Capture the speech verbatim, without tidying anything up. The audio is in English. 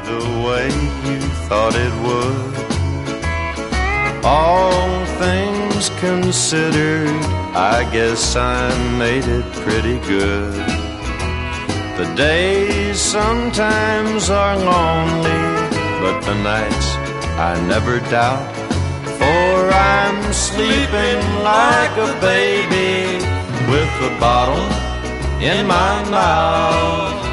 the way you thought it would. All things considered, I guess I made it pretty good. The days sometimes are lonely, but the nights I never doubt. For I'm sleeping like a baby with a bottle in my mouth.